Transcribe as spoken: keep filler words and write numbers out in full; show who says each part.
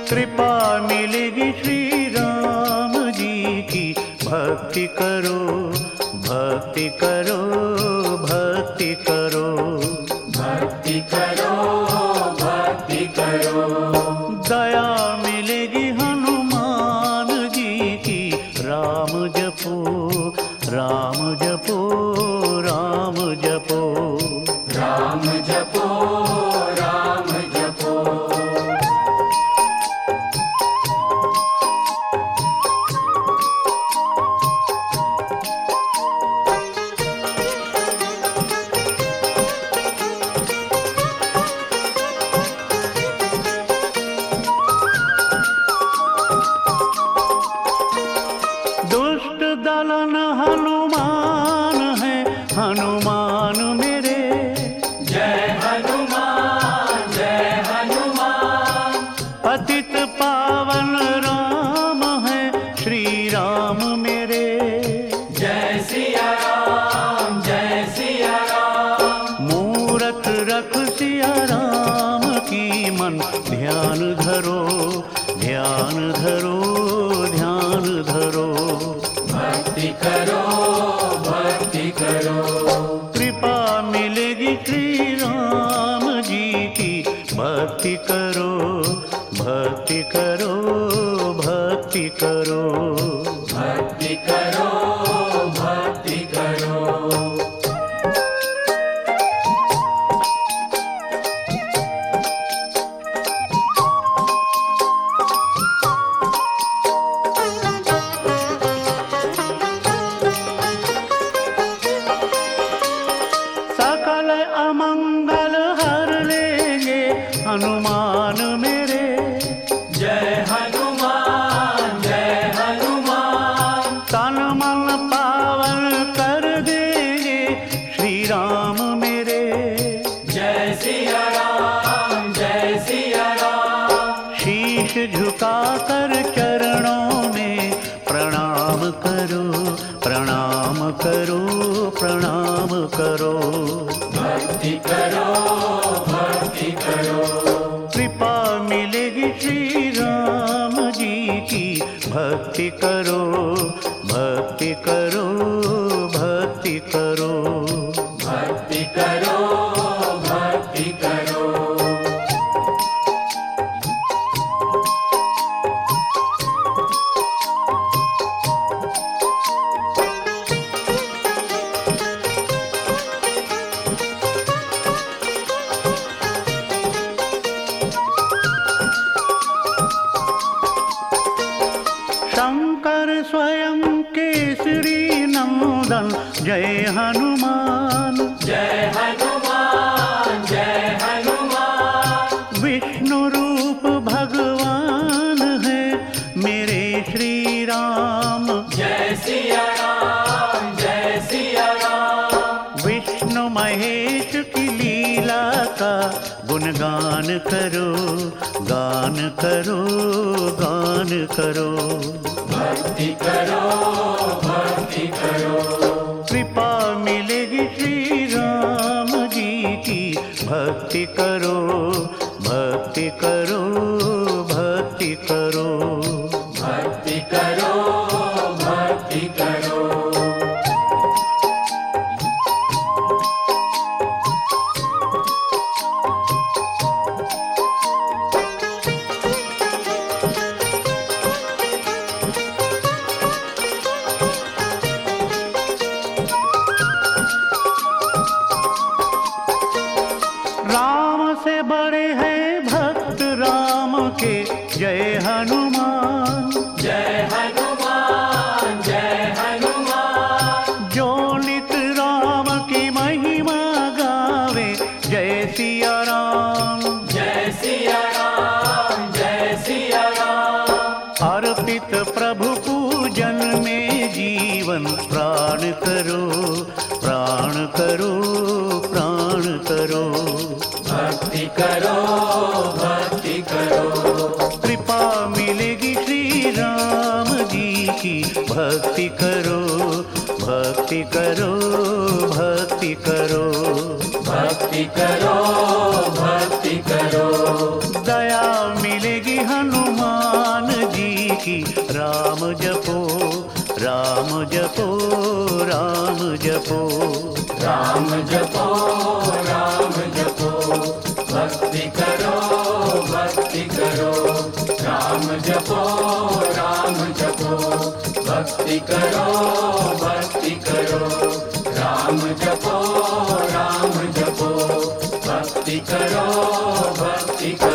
Speaker 1: कृपा मिलेगी श्री राम जी की। भक्ति करो भक्ति करो भक्ति करो
Speaker 2: भक्ति करो भक्ति करो।
Speaker 1: दया मिलेगी हनुमान जी की। राम जपो राम जपो राम जपो
Speaker 2: राम जपो राम जपो।
Speaker 1: दुष्ट दलन हनुमान है हनुमान मेरे।
Speaker 2: जय हनुमान जय हनुमान।
Speaker 1: पतित पावन राम है श्री राम मेरे।
Speaker 2: जय सिया राम जय सिया राम।
Speaker 1: मूरत रख सिया राम की मन। ध्यान धरो ध्यान धरो ध्यान धरो।
Speaker 2: भक्ति करो भक्ति करो।
Speaker 1: कृपा मिलेगी श्री राम जी की। भक्ति करो भक्ति करो भक्ति करो
Speaker 2: भक्ति करो भक्ति करो।
Speaker 1: सकल अमंगल हर लेंगे हनुमान मेरे।
Speaker 2: जय हनुमान जय हनुमान।
Speaker 1: तन मन पावन कर देंगे श्री राम मेरे।
Speaker 2: जय सिया राम जय सिया राम।
Speaker 1: शीश झुका कर चरणों में प्रणाम करो प्रणाम करो प्रणाम करो।
Speaker 2: भक्ति करो भक्ति करो।
Speaker 1: कृपा मिलेगी श्री राम जी की। भक्ति करो भक्ति करो भक्ति करो
Speaker 2: भक्ति करो भक्ति करो। शंकर स्वयं केसरी नंदन जय हनुमान। जय हनुमान जय हनुमान।
Speaker 1: विष्णु रूप भगवान है मेरे श्री राम।
Speaker 2: जय सिया राम जय सिया राम।
Speaker 1: विष्णु महेश की लीला का गुणगान करो गान करो गान करो।
Speaker 2: भक्ति करो भक्ति करो।
Speaker 1: कृपा मिलेगी श्री राम जी की। भक्ति करो भक्ति करो भक्ति करो
Speaker 2: भक्ति करो भक्ति करो।
Speaker 1: राम से बड़े हैं भक्त राम के। जय हनुमान
Speaker 2: जय हनुमान जय हनुमान।
Speaker 1: जो नित राम की महिमा गावे। जय सिया राम
Speaker 2: जय सिया राम जय सिया राम।
Speaker 1: अर्पित प्रभु पूजन में जीवन। प्राण करो प्राण करो प्राण करो।
Speaker 2: भक्ति करो भक्ति करो।
Speaker 1: कृपा मिलेगी श्री राम जी की। भक्ति करो भक्ति करो भक्ति करो
Speaker 2: भक्ति करो भक्ति करो।
Speaker 1: दया मिलेगी हनुमान
Speaker 2: जपो राम जपो भक्ति करो भक्ति करो राम जपो राम जपो भक्ति करो भक्ति करो राम जपो राम जपो भक्ति करो भक्ति करो।